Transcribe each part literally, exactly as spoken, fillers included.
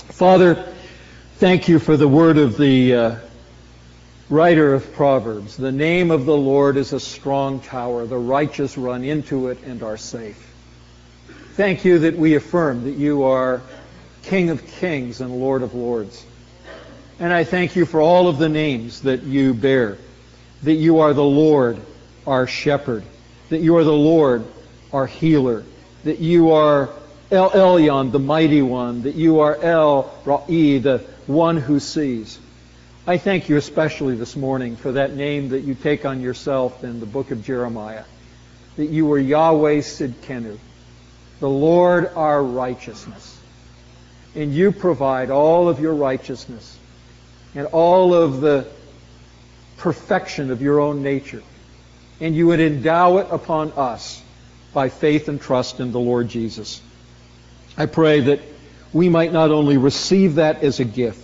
Father, thank you for the word of the uh, writer of Proverbs. The name of the Lord is a strong tower. The righteous run into it and are safe. Thank you that we affirm that you are King of kings and Lord of lords. And I thank you for all of the names that you bear, that you are the Lord, our shepherd, that you are the Lord, our healer, that you are El Elyon, the mighty one, that you are El Ra'i, the one who sees. I thank you especially this morning for that name that you take on yourself in the book of Jeremiah, that you are Yahweh Sidkenu, the Lord our righteousness. And you provide all of your righteousness and all of the perfection of your own nature. And you would endow it upon us by faith and trust in the Lord Jesus. I pray that we might not only receive that as a gift,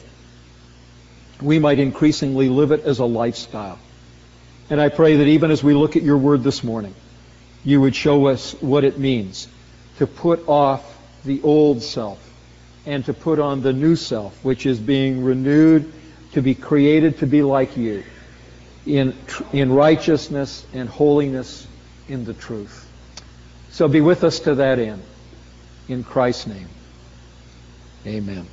we might increasingly live it as a lifestyle. And I pray that even as we look at your word this morning, you would show us what it means to put off the old self and to put on the new self, which is being renewed to be created to be like you in, in righteousness and holiness in the truth. So be with us to that end. In Christ's name, amen.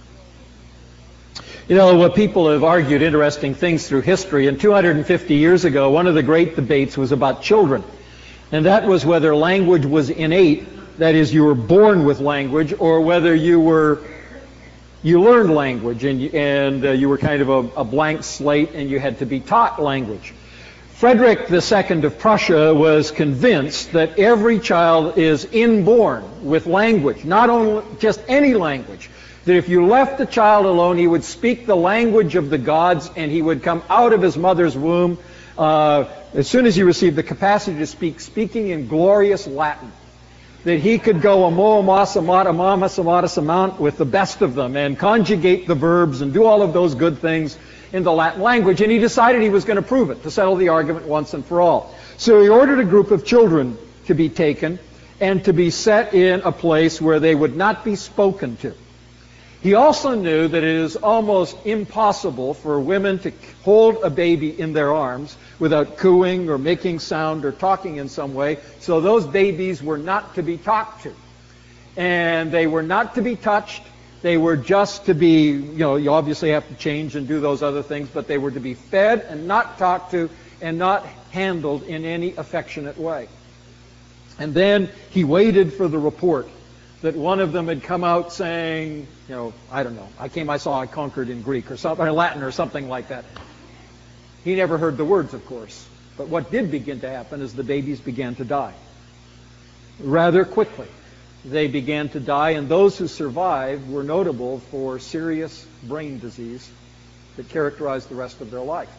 You know, what people have argued interesting things through history, and two hundred fifty years ago, one of the great debates was about children. And that was whether language was innate, that is, you were born with language, or whether you were, you learned language and, and uh, you were kind of a, a blank slate and you had to be taught language. Frederick the Second of Prussia was convinced that every child is inborn with language, not only just any language. That if you left the child alone, he would speak the language of the gods, and he would come out of his mother's womb uh, as soon as he received the capacity to speak, speaking in glorious Latin. That he could go amo, mas, amata, mama, samata, samant with the best of them, and conjugate the verbs and do all of those good things in the Latin language. And he decided he was going to prove it, to settle the argument once and for all. So he ordered a group of children to be taken and to be set in a place where they would not be spoken to. He also knew that it is almost impossible for women to hold a baby in their arms without cooing or making sound or talking in some way. So those babies were not to be talked to. And they were not to be touched. They were just to be, you know, you obviously have to change and do those other things, but they were to be fed and not talked to and not handled in any affectionate way. And then he waited for the report that one of them had come out saying, you know, I don't know, I came, I saw, I conquered in Greek or something, or Latin or something like that. He never heard the words, of course. But what did begin to happen is the babies began to die. Rather quickly. They began to die, and those who survived were notable for serious brain disease that characterized the rest of their life.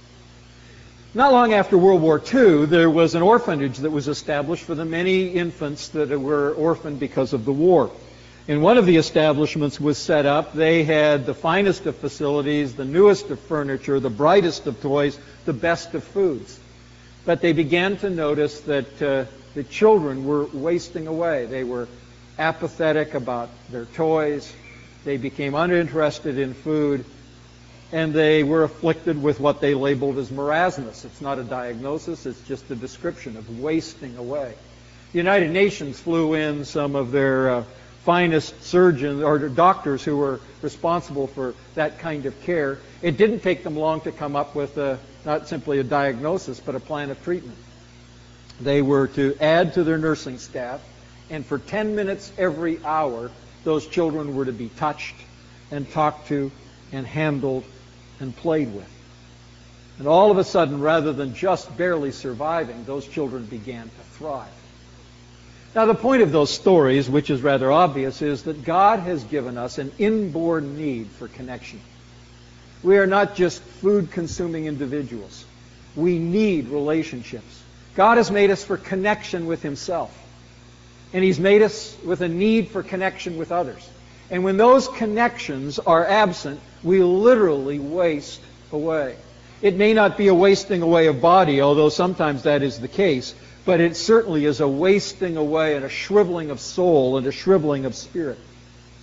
Not long after World War Two, there was an orphanage that was established for the many infants that were orphaned because of the war. And one of the establishments was set up. They had the finest of facilities, the newest of furniture, the brightest of toys, the best of foods. But they began to notice that uh, the children were wasting away. They were apathetic about their toys. They became uninterested in food. And they were afflicted with what they labeled as marasmus. It's not a diagnosis, it's just a description of wasting away. The United Nations flew in some of their uh, finest surgeons or doctors who were responsible for that kind of care. It didn't take them long to come up with a, not simply a diagnosis, but a plan of treatment. They were to add to their nursing staff, and for ten minutes every hour, those children were to be touched and talked to and handled and played with. And all of a sudden, rather than just barely surviving, those children began to thrive. Now, the point of those stories, which is rather obvious, is that God has given us an inborn need for connection. We are not just food-consuming individuals. We need relationships. God has made us for connection with Himself. And He's made us with a need for connection with others. And when those connections are absent, we literally waste away. It may not be a wasting away of body, although sometimes that is the case, but it certainly is a wasting away and a shriveling of soul and a shriveling of spirit.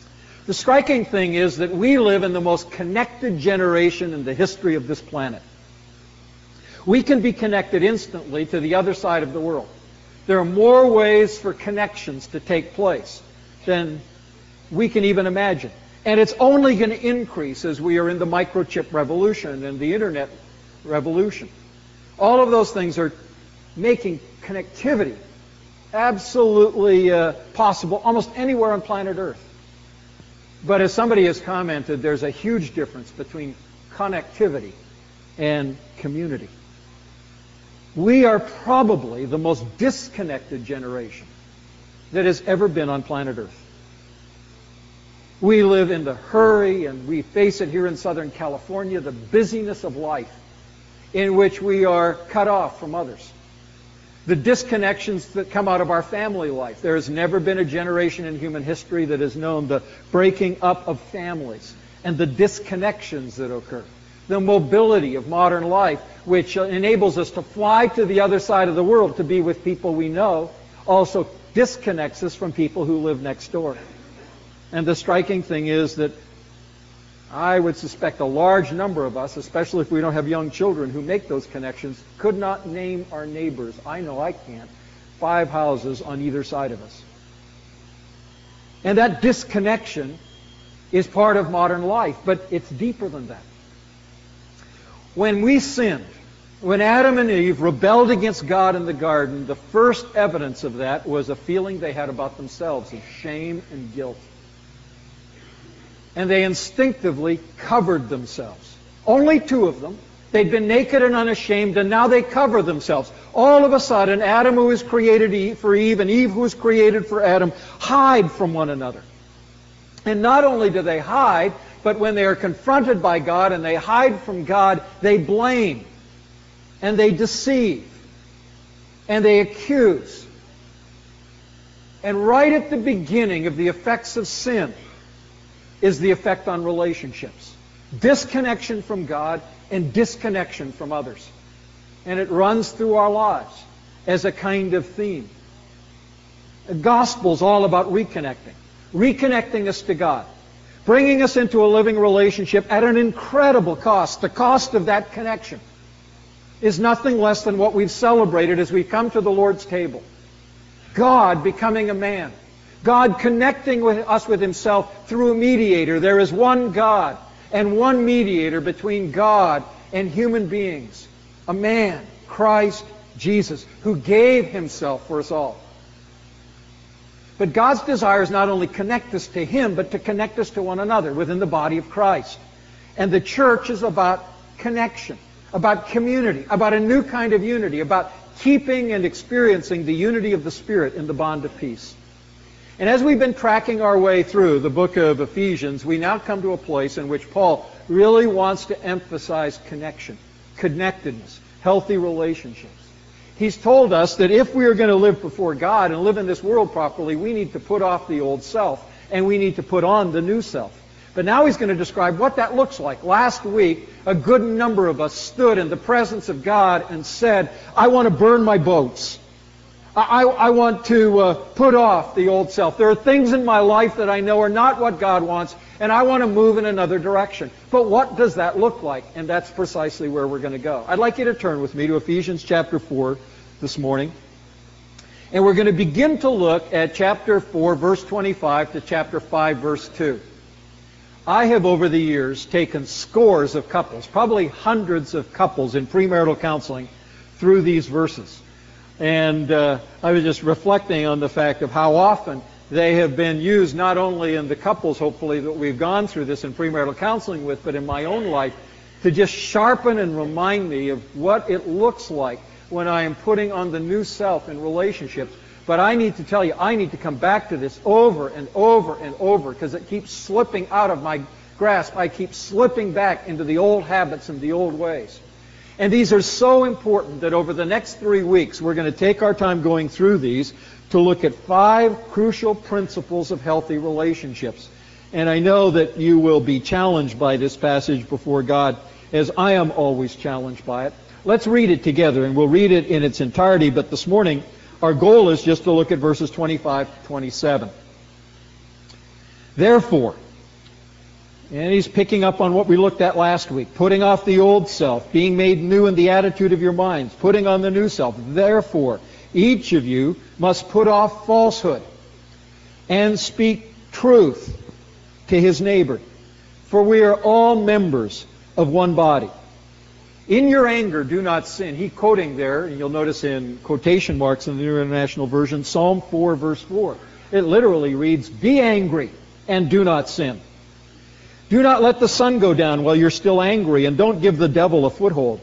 The striking thing is that we live in the most connected generation in the history of this planet. We can be connected instantly to the other side of the world. There are more ways for connections to take place than we can even imagine. And it's only going to increase as we are in the microchip revolution and the internet revolution. All of those things are making connectivity absolutely uh, possible almost anywhere on planet Earth. But as somebody has commented, there's a huge difference between connectivity and community. We are probably the most disconnected generation that has ever been on planet Earth. We live in the hurry, and we face it here in Southern California, the busyness of life in which we are cut off from others. The disconnections that come out of our family life. There has never been a generation in human history that has known the breaking up of families and the disconnections that occur. The mobility of modern life, which enables us to fly to the other side of the world to be with people we know, also disconnects us from people who live next door. And the striking thing is that I would suspect a large number of us, especially if we don't have young children who make those connections, could not name our neighbors. I know I can't. Five houses on either side of us. And that disconnection is part of modern life, but it's deeper than that. When we sinned, when Adam and Eve rebelled against God in the garden, the first evidence of that was a feeling they had about themselves of shame and guilt. And they instinctively covered themselves. Only two of them. They'd been naked and unashamed, and now they cover themselves. All of a sudden, Adam, who was created for Eve, and Eve, who was created for Adam, hide from one another. And not only do they hide, but when they are confronted by God and they hide from God, they blame, and they deceive, and they accuse. And right at the beginning of the effects of sin is the effect on relationships. Disconnection from God and disconnection from others. And it runs through our lives as a kind of theme. The gospel's all about reconnecting. Reconnecting us to God. Bringing us into a living relationship at an incredible cost. The cost of that connection is nothing less than what we've celebrated as we come to the Lord's table. God becoming a man. God connecting with us with Himself through a mediator. There is one God and one mediator between God and human beings. A man, Christ Jesus, who gave Himself for us all. But God's desire is not only connect us to Him, but to connect us to one another within the body of Christ. And the church is about connection, about community, about a new kind of unity, about keeping and experiencing the unity of the Spirit in the bond of peace. And as we've been tracking our way through the book of Ephesians, we now come to a place in which Paul really wants to emphasize connection, connectedness, healthy relationships. He's told us that if we are going to live before God and live in this world properly, we need to put off the old self, and we need to put on the new self. But now he's going to describe what that looks like. Last week, a good number of us stood in the presence of God and said, I want to burn my boats. I, I want to uh, put off the old self. There are things in my life that I know are not what God wants, and I want to move in another direction. But what does that look like? And that's precisely where we're going to go. I'd like you to turn with me to Ephesians chapter four this morning. And we're going to begin to look at chapter four, verse twenty-five, to chapter five, verse two. I have over the years taken scores of couples, probably hundreds of couples in premarital counseling through these verses. And uh, I was just reflecting on the fact of how often they have been used not only in the couples, hopefully, that we've gone through this in premarital counseling with, but in my own life, to just sharpen and remind me of what it looks like when I am putting on the new self in relationships. But I need to tell you, I need to come back to this over and over and over because it keeps slipping out of my grasp. I keep slipping back into the old habits and the old ways. And these are so important that over the next three weeks, we're going to take our time going through these to look at five crucial principles of healthy relationships. And I know that you will be challenged by this passage before God, as I am always challenged by it. Let's read it together, and we'll read it in its entirety. But this morning, our goal is just to look at verses twenty-five to twenty-seven. Therefore, And he's picking up on what we looked at last week. Putting off the old self, being made new in the attitude of your minds, putting on the new self. Therefore, each of you must put off falsehood and speak truth to his neighbor. For we are all members of one body. In your anger, do not sin. He quoting there, and you'll notice in quotation marks in the New International Version, Psalm four, verse four. It literally reads, be angry and do not sin. Do not let the sun go down while you're still angry, and don't give the devil a foothold.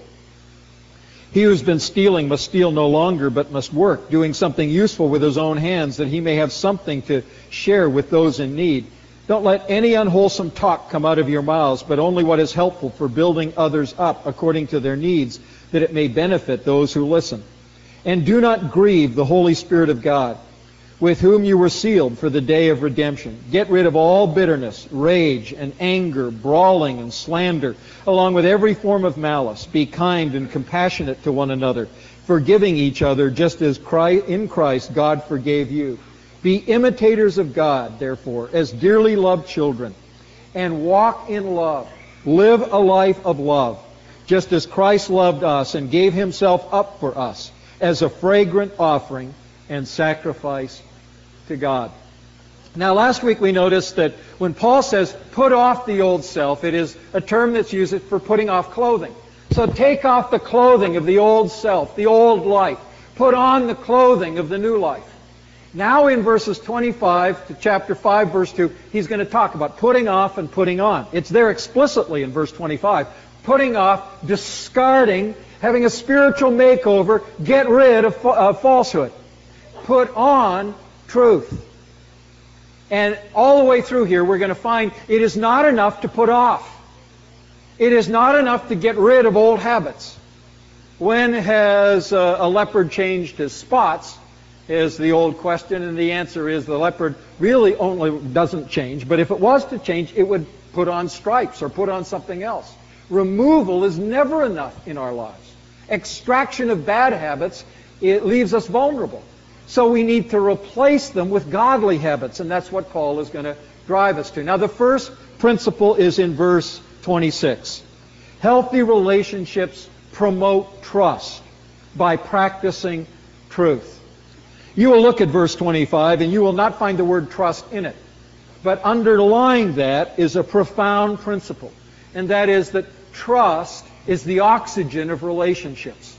He who's been stealing must steal no longer, but must work, doing something useful with his own hands, that he may have something to share with those in need. Don't let any unwholesome talk come out of your mouths, but only what is helpful for building others up according to their needs, that it may benefit those who listen. And do not grieve the Holy Spirit of God, with whom you were sealed for the day of redemption. Get rid of all bitterness, rage, and anger, brawling, and slander, along with every form of malice. Be kind and compassionate to one another, forgiving each other, just as Christ, in Christ God forgave you. Be imitators of God, therefore, as dearly loved children, and walk in love. Live a life of love, just as Christ loved us and gave himself up for us as a fragrant offering and sacrifice to God. Now, last week we noticed that when Paul says, put off the old self, it is a term that's used for putting off clothing. So take off the clothing of the old self, the old life. Put on the clothing of the new life. Now in verses twenty-five to chapter five, verse two, he's going to talk about putting off and putting on. It's there explicitly in verse twenty-five. Putting off, discarding, having a spiritual makeover, get rid of uh, falsehood. Put on truth. And all the way through here, we're going to find it is not enough to put off. It is not enough to get rid of old habits. When has uh, a leopard changed his spots, is the old question, and the answer is the leopard really only doesn't change, but if it was to change, it would put on stripes or put on something else. Removal is never enough in our lives. Extraction of bad habits, it leaves us vulnerable. So we need to replace them with godly habits, and that's what Paul is going to drive us to. Now, the first principle is in verse twenty-six. Healthy relationships promote trust by practicing truth. You will look at verse twenty-five, and you will not find the word trust in it. But underlying that is a profound principle, and that is that trust is the oxygen of relationships.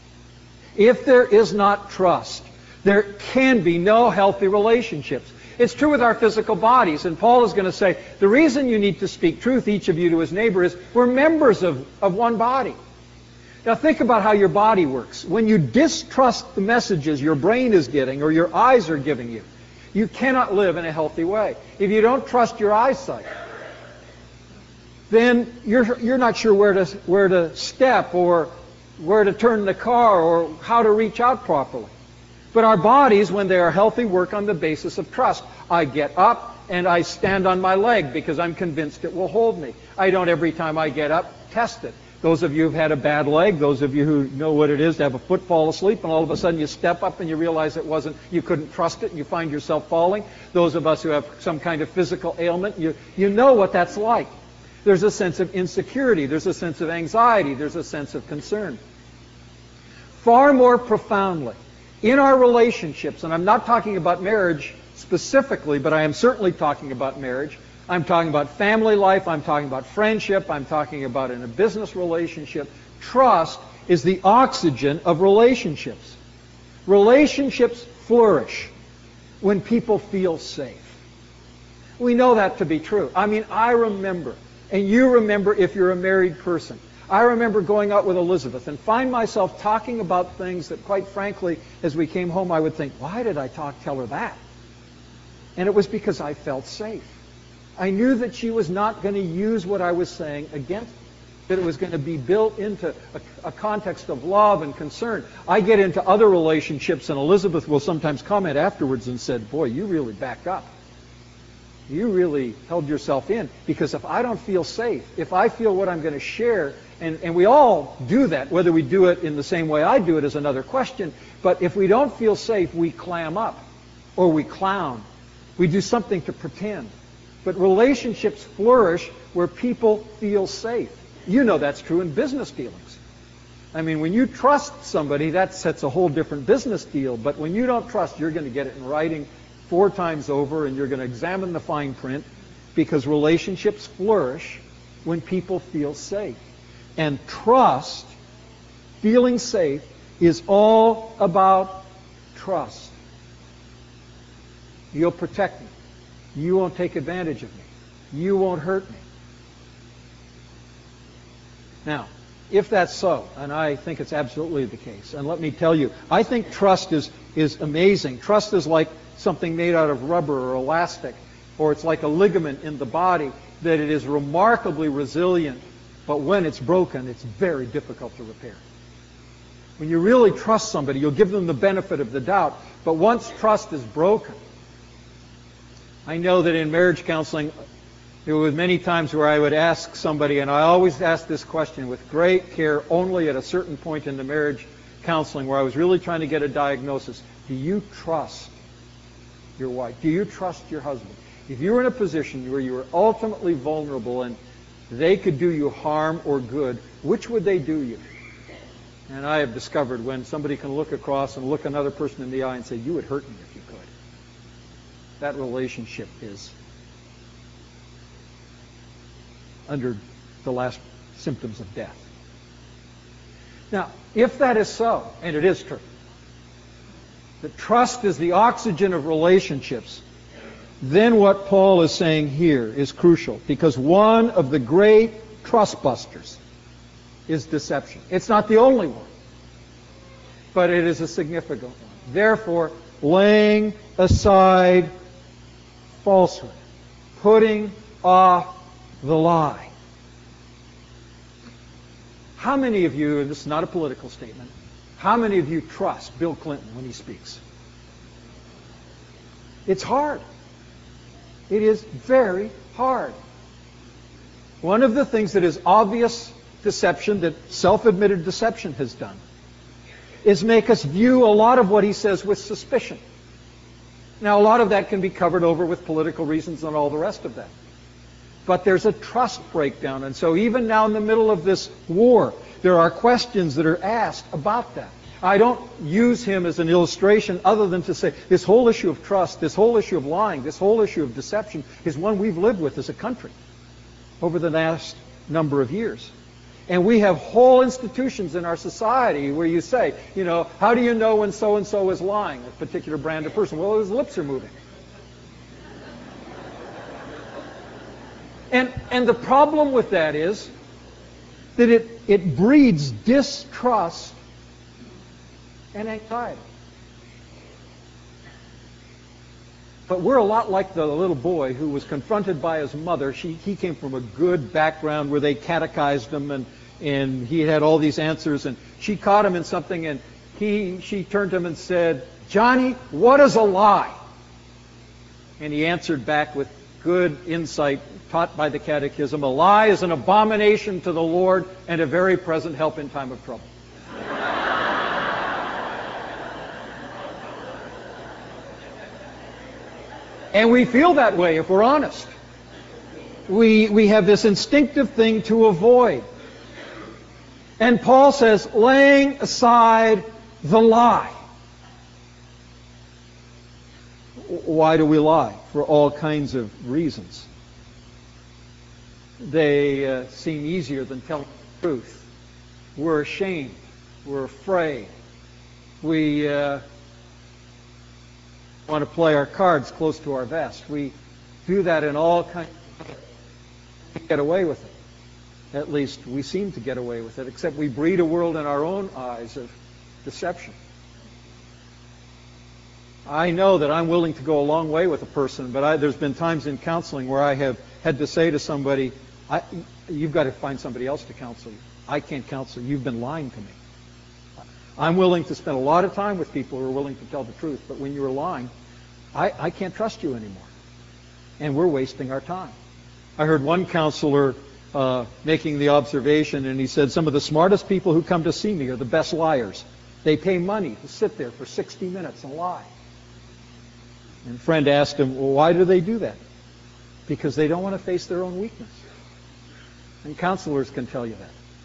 If there is not trust, there can be no healthy relationships. It's true with our physical bodies, and Paul is going to say, the reason you need to speak truth, each of you to his neighbor, is we're members of, of one body. Now think about how your body works. When you distrust the messages your brain is getting or your eyes are giving you, you cannot live in a healthy way. If you don't trust your eyesight, then you're, you're not sure where to, where to step or where to turn the car or how to reach out properly. But our bodies, when they are healthy, work on the basis of trust. I get up and I stand on my leg because I'm convinced it will hold me. I don't every time I get up test it. Those of you who've had a bad leg, those of you who know what it is to have a foot fall asleep, and all of a sudden you step up and you realize it wasn't, you couldn't trust it, and you find yourself falling. Those of us who have some kind of physical ailment, you, you know what that's like. There's a sense of insecurity, there's a sense of anxiety, there's a sense of concern. Far more profoundly, in our relationships, and I'm not talking about marriage specifically, but I am certainly talking about marriage. I'm talking about family life, I'm talking about friendship, I'm talking about in a business relationship. Trust is the oxygen of relationships. Relationships flourish when people feel safe. We know that to be true. I mean, I remember, and you remember if you're a married person, I remember going out with Elizabeth and find myself talking about things that, quite frankly, as we came home, I would think, why did I talk, tell her that? And it was because I felt safe. I knew that she was not going to use what I was saying against me, that it was going to be built into a, a context of love and concern. I get into other relationships, and Elizabeth will sometimes comment afterwards and said, boy, you really backed up. You really held yourself in. Because if I don't feel safe, if I feel what I'm going to share, and, and we all do that, whether we do it in the same way I do it is another question, but if we don't feel safe, we clam up, or we clown. We do something to pretend. But relationships flourish where people feel safe. You know that's true in business dealings. I mean, when you trust somebody, that sets a whole different business deal. But when you don't trust, you're going to get it in writing four times over, and you're going to examine the fine print, because relationships flourish when people feel safe. And trust, feeling safe, is all about trust. You'll protect me. You won't take advantage of me. You won't hurt me. Now, if that's so, and I think it's absolutely the case, and let me tell you, I think trust is, is amazing. Trust is like something made out of rubber or elastic, or it's like a ligament in the body, that it is remarkably resilient, but when it's broken, it's very difficult to repair. When you really trust somebody, you'll give them the benefit of the doubt, but once trust is broken, I know that in marriage counseling, there were many times where I would ask somebody, and I always ask this question with great care, only at a certain point in the marriage counseling where I was really trying to get a diagnosis. Do you trust your wife? Do you trust your husband? If you were in a position where you were ultimately vulnerable and they could do you harm or good, which would they do you? And I have discovered when somebody can look across and look another person in the eye and say, you would hurt me if you could. That relationship is under the last symptoms of death. Now, if that is so, and it is true, that trust is the oxygen of relationships, then what Paul is saying here is crucial, because one of the great trust busters is deception. It's not the only one, but it is a significant one. Therefore, laying aside falsehood, putting off the lie. How many of you, and this is not a political statement, how many of you trust Bill Clinton when he speaks? It's hard. It is very hard. One of the things that is obvious deception, that self-admitted deception has done, is make us view a lot of what he says with suspicion. Now, a lot of that can be covered over with political reasons and all the rest of that. But there's a trust breakdown. And so even now in the middle of this war, there are questions that are asked about that. I don't use him as an illustration other than to say this whole issue of trust, this whole issue of lying, this whole issue of deception is one we've lived with as a country over the last number of years. And we have whole institutions in our society where you say, you know, how do you know when so-and-so is lying, a particular brand of person? Well, his lips are moving. And, and the problem with that is that it, it breeds distrust and anxiety. But we're a lot like the little boy who was confronted by his mother. She, he came from a good background where they catechized him, and, and he had all these answers. And she caught him in something, and he, she turned to him and said, "Johnny, what is a lie?" And he answered back with good insight taught by the catechism, "A lie is an abomination to the Lord and a very present help in time of trouble." And we feel that way if we're honest. We, we have this instinctive thing to avoid. And Paul says, laying aside the lie. Why do we lie? For all kinds of reasons. They uh, seem easier than telling the truth. We're ashamed. We're afraid. We uh, want to play our cards close to our vest. We do that in all kinds of ways. We get away with it. At least we seem to get away with it, except we breed a world in our own eyes of deception. I know that I'm willing to go a long way with a person, but I, there's been times in counseling where I have had to say to somebody, I, you've got to find somebody else to counsel you. I can't counsel you. You've been lying to me. I'm willing to spend a lot of time with people who are willing to tell the truth, but when you're lying, I, I can't trust you anymore. And we're wasting our time. I heard one counselor uh, making the observation, and he said, some of the smartest people who come to see me are the best liars. They pay money to sit there for sixty minutes and lie. And a friend asked him, well, why do they do that? because they don't want to face their own weakness. And counselors can tell you that.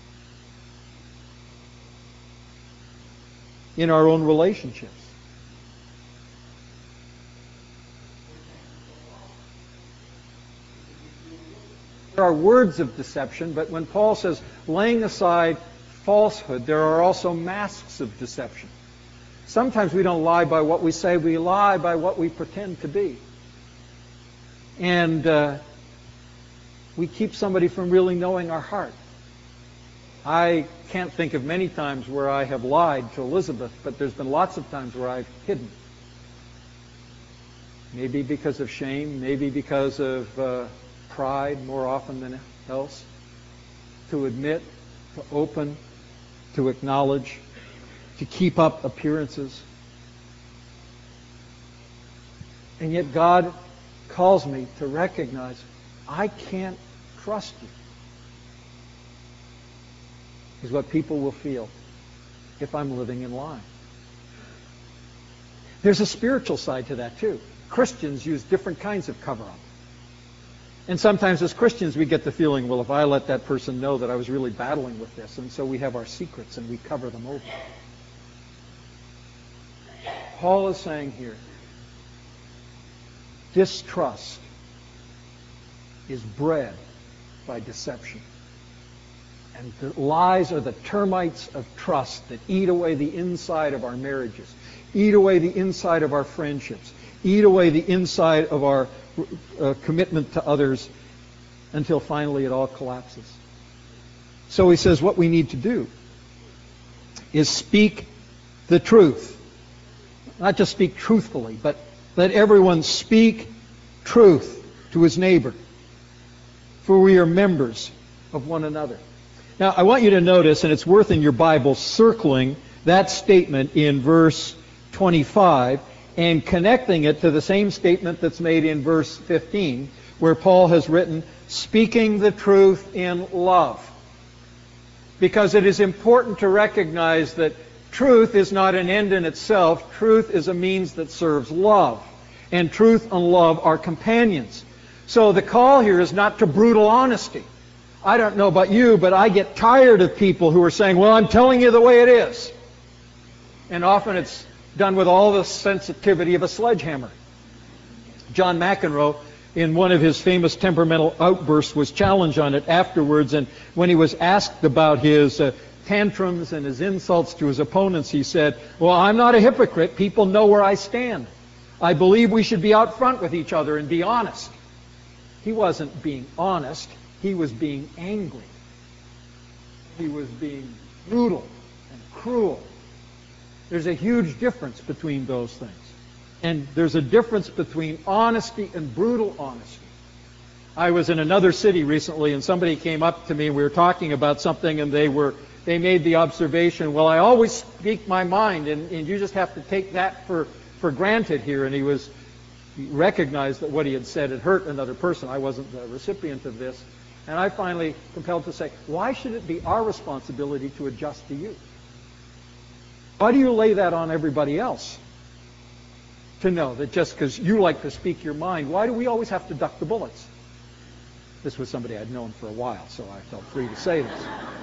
In our own relationships. There are words of deception, but when Paul says laying aside falsehood, there are also masks of deception. Sometimes we don't lie by what we say, we lie by what we pretend to be. And uh, we keep somebody from really knowing our heart. I can't think of many times where I have lied to Elizabeth, but there's been lots of times where I've hidden. Maybe because of shame, maybe because of uh, pride more often than else. To admit, to open, to acknowledge, to keep up appearances. And yet God calls me to recognize I can't trust you. Is what people will feel if I'm living in lie. There's a spiritual side to that too. Christians use different kinds of cover-up. And sometimes as Christians we get the feeling, well, if I let that person know that I was really battling with this, and so we have our secrets and we cover them over. Paul is saying here, distrust is bred by deception. And the lies are the termites of trust that eat away the inside of our marriages, eat away the inside of our friendships, eat away the inside of our uh, commitment to others until finally it all collapses. So he says what we need to do is speak the truth. Not just speak truthfully, but let everyone speak truth to his neighbor. For we are members of one another. Now, I want you to notice, and it's worth in your Bible circling that statement in verse twenty-five and connecting it to the same statement that's made in verse fifteen, where Paul has written, speaking the truth in love. Because it is important to recognize that truth is not an end in itself. Truth is a means that serves love. And truth and love are companions. So the call here is not to brutal honesty. I don't know about you, but I get tired of people who are saying, well, I'm telling you the way it is. And often it's done with all the sensitivity of a sledgehammer. John McEnroe, in one of his famous temperamental outbursts, was challenged on it afterwards. And when he was asked about his uh, tantrums and his insults to his opponents, he said, well, I'm not a hypocrite. People know where I stand. I believe we should be out front with each other and be honest. He wasn't being honest. He was being angry. He was being brutal and cruel. There's a huge difference between those things. And there's a difference between honesty and brutal honesty. I was in another city recently, and somebody came up to me, and we were talking about something, and they were they made the observation, well, I always speak my mind, and, and you just have to take that for, for granted here. And he was he recognized that what he had said had hurt another person. I wasn't the recipient of this. And I finally compelled to say, why should it be our responsibility to adjust to you? Why do you lay that on everybody else? To know that just because you like to speak your mind, why do we always have to duck the bullets? This was somebody I'd known for a while, so I felt free to say this.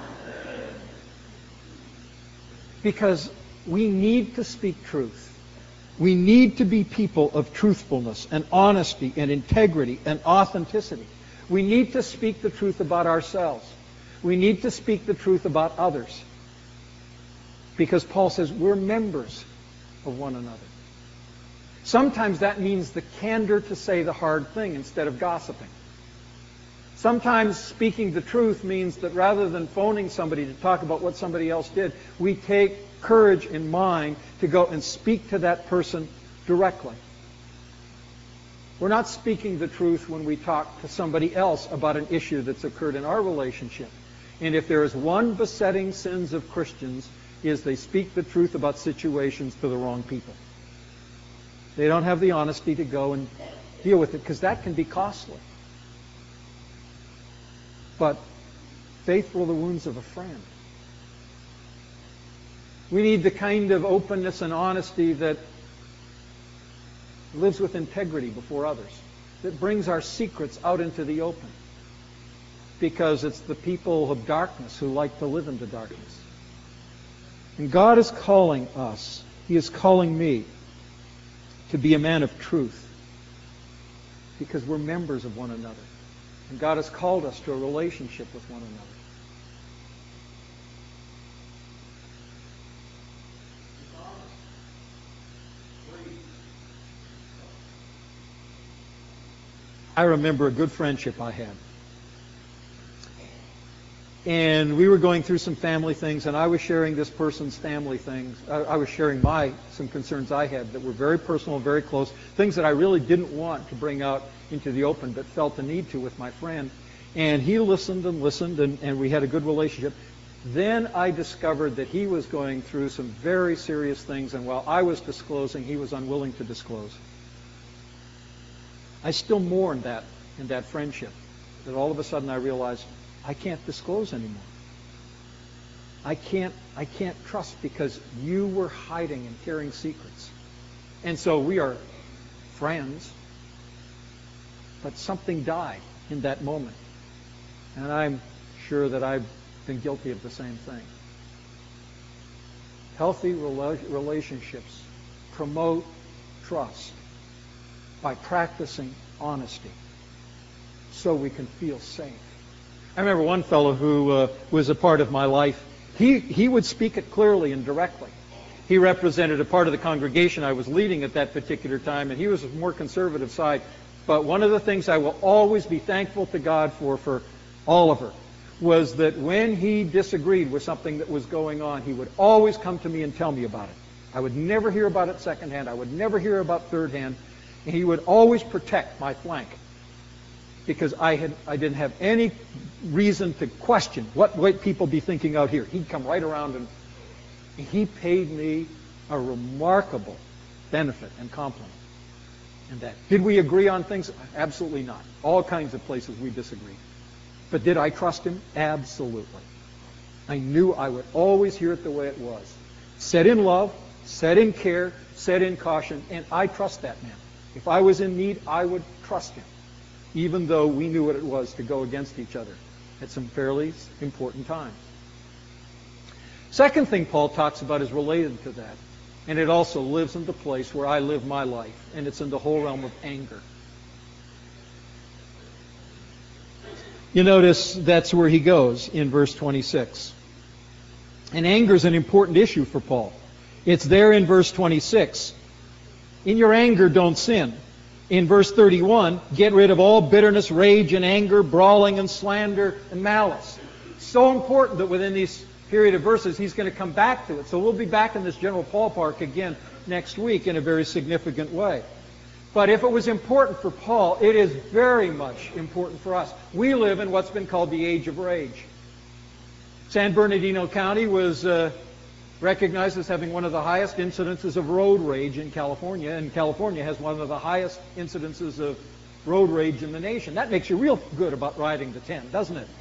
Because we need to speak truth. We need to be people of truthfulness and honesty and integrity and authenticity. We need to speak the truth about ourselves. We need to speak the truth about others. Because Paul says we're members of one another. Sometimes that means the candor to say the hard thing instead of gossiping. Sometimes speaking the truth means that rather than phoning somebody to talk about what somebody else did, we take courage in mind to go and speak to that person directly. We're not speaking the truth when we talk to somebody else about an issue that's occurred in our relationship. And if there is one besetting sins of Christians, is they speak the truth about situations to the wrong people. They don't have the honesty to go and deal with it, because that can be costly. But faithful are the wounds of a friend. We need the kind of openness and honesty that lives with integrity before others. that brings our secrets out into the open. Because it's the people of darkness who like to live in the darkness. And God is calling us, He is calling me to be a man of truth. Because we're members of one another. And God has called us to a relationship with one another. I remember a good friendship I had. And we were going through some family things, and I was sharing this person's family things. I, I was sharing my, some concerns I had that were very personal, very close, things that I really didn't want to bring out into the open, but felt the need to with my friend. And he listened and listened, and, and we had a good relationship. Then I discovered that he was going through some very serious things, and while I was disclosing, he was unwilling to disclose. I still mourn that in that friendship, that all of a sudden I realized I can't disclose anymore. I can't, I can't trust because you were hiding and carrying secrets. And so we are friends, but something died in that moment. And I'm sure that I've been guilty of the same thing. Healthy rela- relationships promote trust by practicing honesty so we can feel safe. I remember one fellow who uh, was a part of my life. He, he would speak it clearly and directly. He represented a part of the congregation I was leading at that particular time, and he was a more conservative side. But one of the things I will always be thankful to God for, for Oliver, was that when he disagreed with something that was going on, he would always come to me and tell me about it. I would never hear about it secondhand. I would never hear about thirdhand. And he would always protect my flank because I had I didn't have any reason to question what might people be thinking out here. He'd come right around and he paid me a remarkable benefit and compliment in that. Did we agree on things? Absolutely not. All kinds of places we disagreed. But did I trust him? Absolutely. I knew I would always hear it the way it was. Said in love, said in care, said in caution, and I trust that man. If I was in need, I would trust him, even though we knew what it was to go against each other at some fairly important times. Second thing Paul talks about is related to that, and it also lives in the place where I live my life, and it's in the whole realm of anger. You notice that's where he goes in verse twenty-six. And anger is an important issue for Paul. It's there in verse twenty-six. In your anger, don't sin. In verse thirty-one, get rid of all bitterness, rage, and anger, brawling, and slander, and malice. So important that within these period of verses, he's going to come back to it. So we'll be back in this general ballpark again next week in a very significant way. But if it was important for Paul, it is very much important for us. We live in what's been called the age of rage. San Bernardino County was uh, recognized as having one of the highest incidences of road rage in California, and California has one of the highest incidences of road rage in the nation. That makes you real good about riding the ten, doesn't it?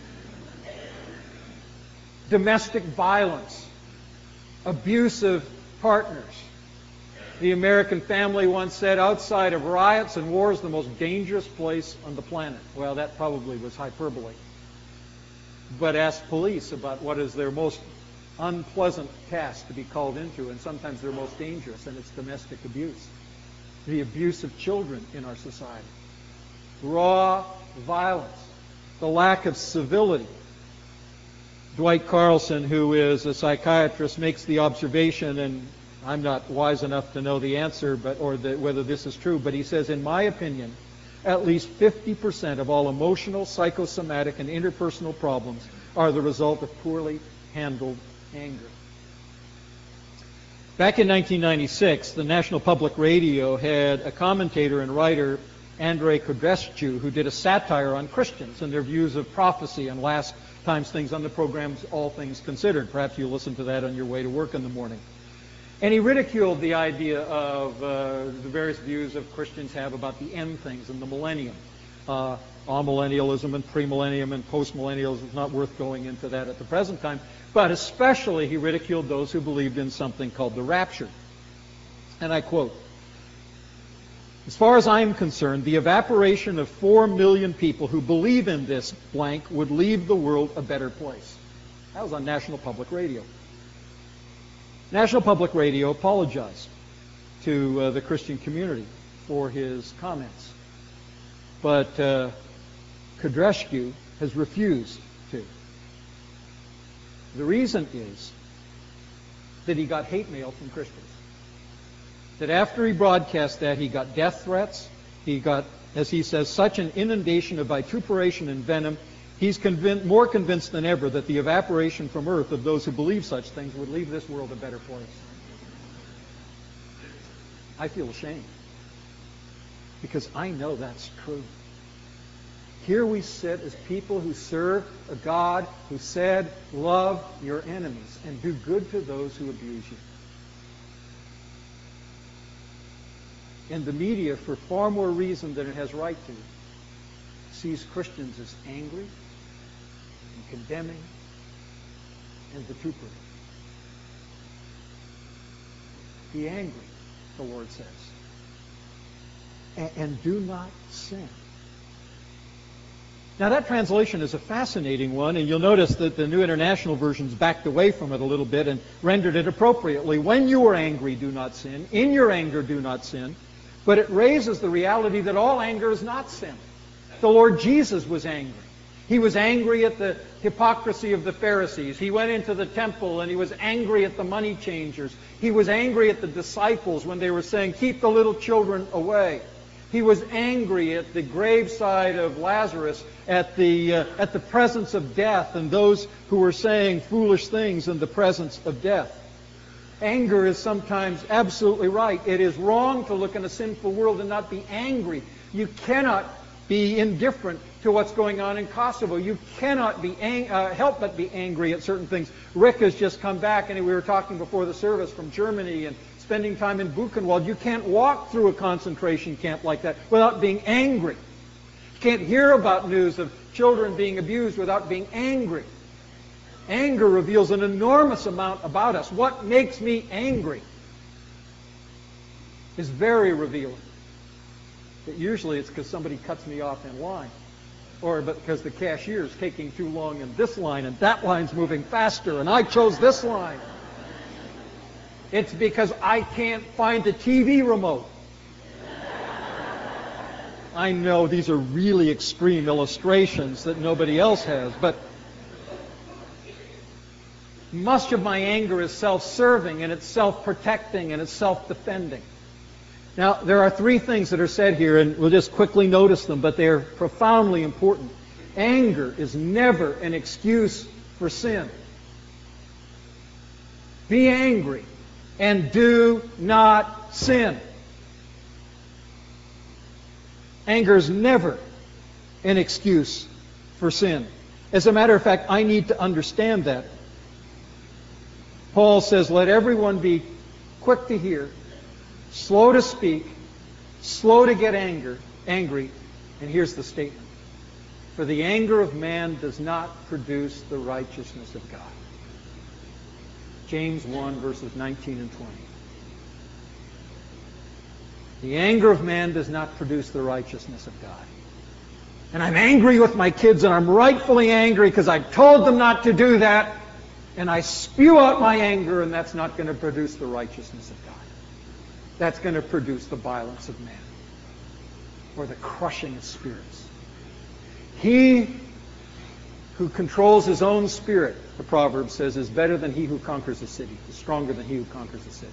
Domestic violence, abusive partners. The American family once said, outside of riots and wars, the most dangerous place on the planet. Well, that probably was hyperbole. But ask police about what is their most unpleasant task to be called into, and sometimes they're most dangerous, and it's domestic abuse. The abuse of children in our society. Raw violence. The lack of civility. Dwight Carlson, who is a psychiatrist, makes the observation, and I'm not wise enough to know the answer, but or the, whether this is true, but he says, in my opinion, at least fifty percent of all emotional, psychosomatic, and interpersonal problems are the result of poorly handled anger. Back in nineteen ninety-six, the National Public Radio had a commentator and writer, Andrei Codrescu, who did a satire on Christians and their views of prophecy and last times things on the programs All Things Considered. Perhaps you'll listen to that on your way to work in the morning. And he ridiculed the idea of uh, the various views of Christians have about the end things and the millennium. Uh, amillennialism and premillennium and postmillennialism is not worth going into that at the present time. But especially he ridiculed those who believed in something called the rapture. And I quote, As far as I'm concerned, the evaporation of four million people who believe in this blank would leave the world a better place. That was on National Public Radio. National Public Radio apologized to uh, the Christian community for his comments. But uh, Kudrescu has refused to. The reason is that he got hate mail from Christians. That after he broadcast that, he got death threats. He got, as he says, such an inundation of vituperation and venom. He's convinced, more convinced than ever that the evaporation from earth of those who believe such things would leave this world a better place. I feel ashamed because I know that's true. Here we sit as people who serve a God who said, love your enemies and do good to those who abuse you. And the media, for far more reason than it has right to, sees Christians as angry and condemning and vituperative. Be angry, the Lord says, and, and do not sin. Now that translation is a fascinating one, and you'll notice that the New International Version's backed away from it a little bit and rendered it appropriately. When you are angry, do not sin. In your anger, do not sin. But it raises the reality that all anger is not sin. The Lord Jesus was angry. He was angry at the hypocrisy of the Pharisees. He went into the temple and he was angry at the money changers. He was angry at the disciples when they were saying, keep the little children away. He was angry at the graveside of Lazarus, at the, uh, at the presence of death and those who were saying foolish things in the presence of death. Anger is sometimes absolutely right. It is wrong to look in a sinful world and not be angry. You cannot be indifferent to what's going on in Kosovo. You cannot be ang- uh, help but be angry at certain things. Rick has just come back, and we were talking before the service from Germany and spending time in Buchenwald. You can't walk through a concentration camp like that without being angry. You can't hear about news of children being abused without being angry. Anger reveals an enormous amount about us. What makes me angry is very revealing. But usually it's because somebody cuts me off in line, or because the cashier is taking too long in this line and that line's moving faster and I chose this line. It's because I can't find the T V remote. I know these are really extreme illustrations that nobody else has, but much of my anger is self-serving, and it's self-protecting, and it's self-defending. Now, there are three things that are said here, and we'll just quickly notice them, but they're profoundly important. Anger is never an excuse for sin. Be angry and do not sin. Anger is never an excuse for sin. As a matter of fact, I need to understand that. Paul says, let everyone be quick to hear, slow to speak, slow to get anger, angry. And here's the statement. For the anger of man does not produce the righteousness of God. James one, verses nineteen and twenty. The anger of man does not produce the righteousness of God. And I'm angry with my kids, and I'm rightfully angry because I told them not to do that. And I spew out my anger, and that's not going to produce the righteousness of God. That's going to produce the violence of man, or the crushing of spirits. He who controls his own spirit, the proverb says, is better than he who conquers a city, is stronger than he who conquers a city.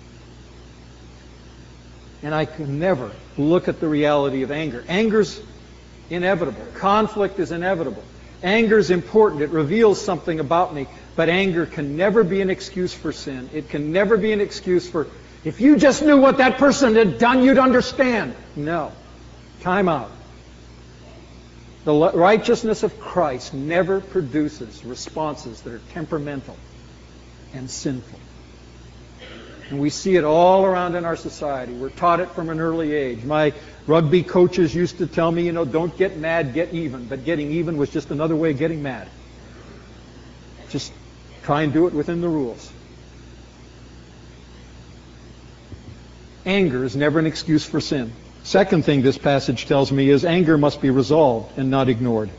And I can never look at the reality of anger. Anger's inevitable. Conflict is inevitable. Anger is important. It reveals something about me. But anger can never be an excuse for sin. It can never be an excuse for, if you just knew what that person had done, you'd understand. No. Time out. The righteousness of Christ never produces responses that are temperamental and sinful. And we see it all around in our society. We're taught it from an early age. My rugby coaches used to tell me, you know, don't get mad, get even. But getting even was just another way of getting mad. Just try and do it within the rules. Anger is never an excuse for sin. Second thing this passage tells me is anger must be resolved and not ignored.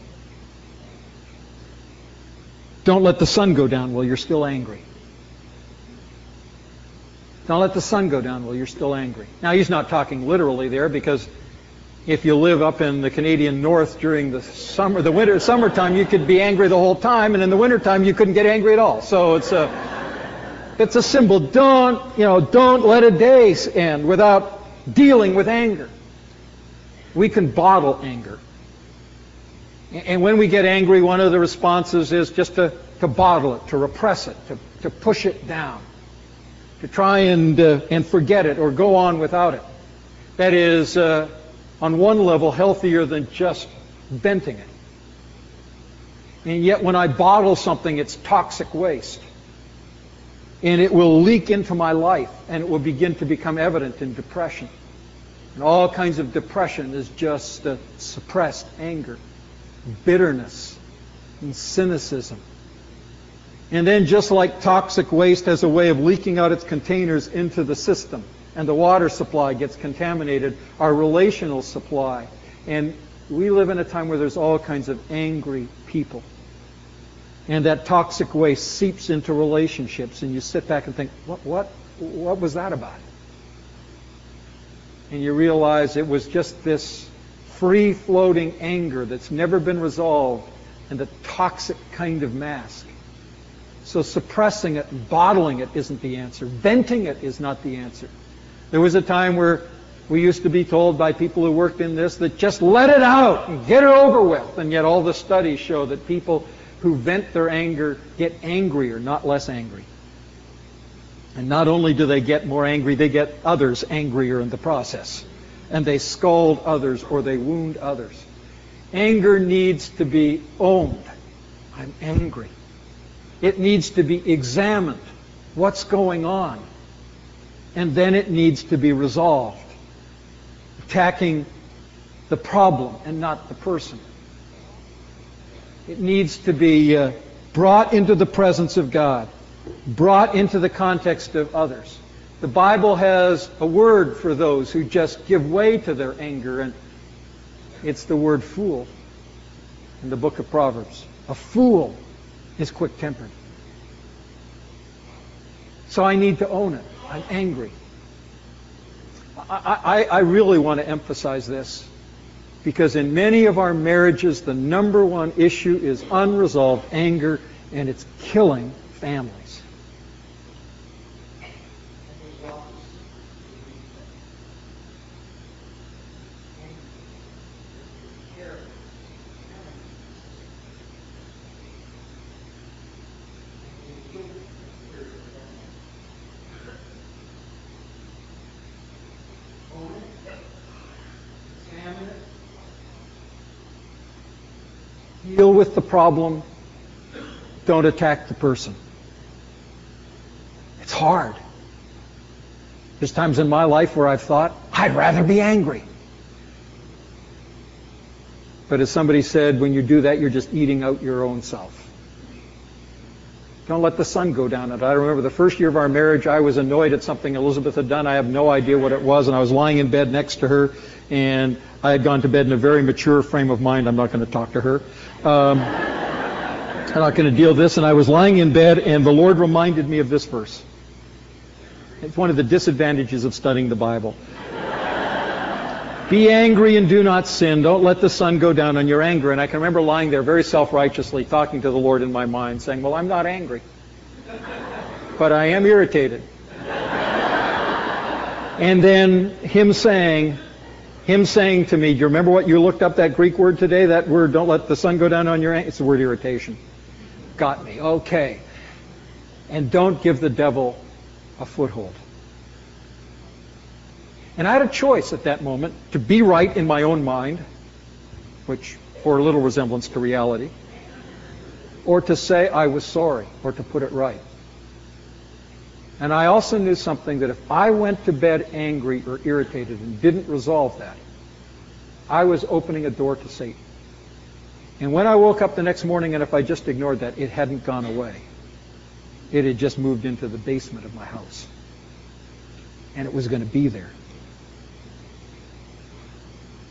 Don't let the sun go down while you're still angry. Don't let the sun go down while you're still angry. Now, he's not talking literally there, because if you live up in the Canadian North during the summer, the winter, summertime, you could be angry the whole time, and in the wintertime, you couldn't get angry at all. So it's a, it's a symbol. Don't, you know, don't let a day end without dealing with anger. We can bottle anger. And when we get angry, one of the responses is just to, to bottle it, to repress it, to, to push it down, to try and, uh, and forget it or go on without it. That is, uh, on one level, healthier than just venting it. And yet when I bottle something, it's toxic waste. And it will leak into my life, and it will begin to become evident in depression. And all kinds of depression is just uh, suppressed anger, bitterness, and cynicism. And then, just like toxic waste has a way of leaking out its containers into the system, and the water supply gets contaminated, our relational supply. And we live in a time where there's all kinds of angry people. And that toxic waste seeps into relationships, and you sit back and think, what, what, what was that about? And you realize it was just this free-floating anger that's never been resolved, and a toxic kind of mask. So suppressing it and bottling it isn't the answer. Venting it is not the answer. There was a time where we used to be told by people who worked in this that just let it out and get it over with. And yet all the studies show that people who vent their anger get angrier, not less angry. And not only do they get more angry, they get others angrier in the process. And they scold others or they wound others. Anger needs to be owned. I'm angry. It needs to be examined. What's going on? And then it needs to be resolved. Attacking the problem and not the person. It needs to be uh, brought into the presence of God, brought into the context of others. The Bible has a word for those who just give way to their anger, and it's the word fool in the book of Proverbs. A fool is quick-tempered. So I need to own it. I'm angry. I, I, I really want to emphasize this, because in many of our marriages, the number one issue is unresolved anger, and it's killing families. Deal with the problem. Don't attack the person. It's hard. There's times in my life where I've thought, I'd rather be angry. But as somebody said, when you do that, you're just eating out your own self. Don't let the sun go down. And I remember the first year of our marriage, I was annoyed at something Elizabeth had done. I have no idea what it was, and I was lying in bed next to her, and I had gone to bed in a very mature frame of mind. I'm not going to talk to her. Um, I'm not going to deal with this. And I was lying in bed, and the Lord reminded me of this verse. It's one of the disadvantages of studying the Bible. Be angry and do not sin. Don't let the sun go down on your anger. And I can remember lying there very self-righteously, talking to the Lord in my mind, saying, well, I'm not angry, but I am irritated. And then him saying, him saying to me, do you remember what you looked up, that Greek word today? That word, don't let the sun go down on your anger? It's the word irritation. Got me. Okay. And don't give the devil a foothold. And I had a choice at that moment to be right in my own mind, which bore a little resemblance to reality, or to say I was sorry, or to put it right. And I also knew something, that if I went to bed angry or irritated and didn't resolve that, I was opening a door to Satan. And when I woke up the next morning, and if I just ignored that, it hadn't gone away. It had just moved into the basement of my house. And it was going to be there.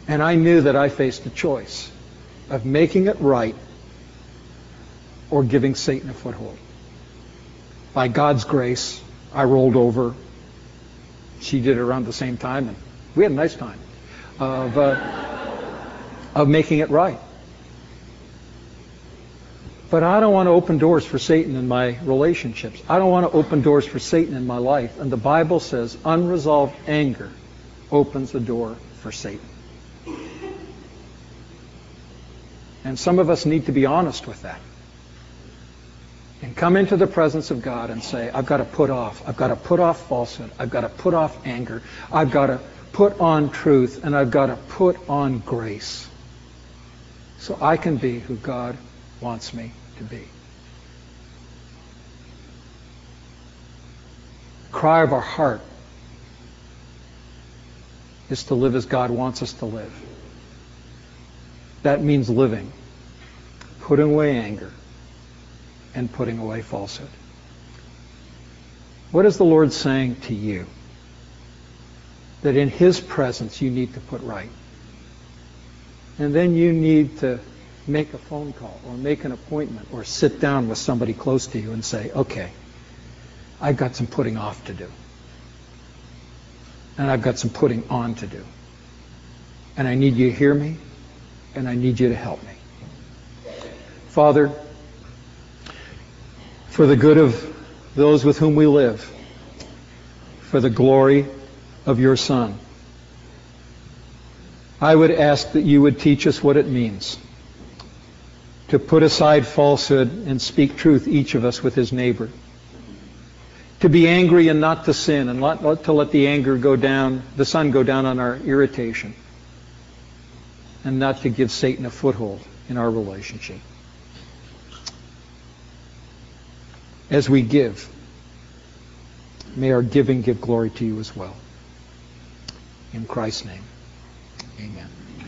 And I knew that I faced a choice of making it right or giving Satan a foothold. By God's grace, I rolled over. She did it around the same time, and we had a nice time of, uh, of making it right. But I don't want to open doors for Satan in my relationships. I don't want to open doors for Satan in my life. And the Bible says unresolved anger opens the door for Satan. And some of us need to be honest with that. And come into the presence of God and say, I've got to put off. I've got to put off falsehood. I've got to put off anger. I've got to put on truth. And I've got to put on grace. So I can be who God wants me to be. The cry of our heart is to live as God wants us to live. That means living, putting away anger, and putting away falsehood. What is the Lord saying to you that in His presence you need to put right? And then you need to make a phone call or make an appointment or sit down with somebody close to you and say, okay, I've got some putting off to do. And I've got some putting on to do. And I need you to hear me, and I need you to help me. Father, for the good of those with whom we live, for the glory of your Son, I would ask that you would teach us what it means to put aside falsehood and speak truth, each of us with his neighbor. To be angry and not to sin, and not, not to let the anger go down, the sun go down on our irritation, and not to give Satan a foothold in our relationship. As we give, may our giving give glory to you as well. In Christ's name, amen.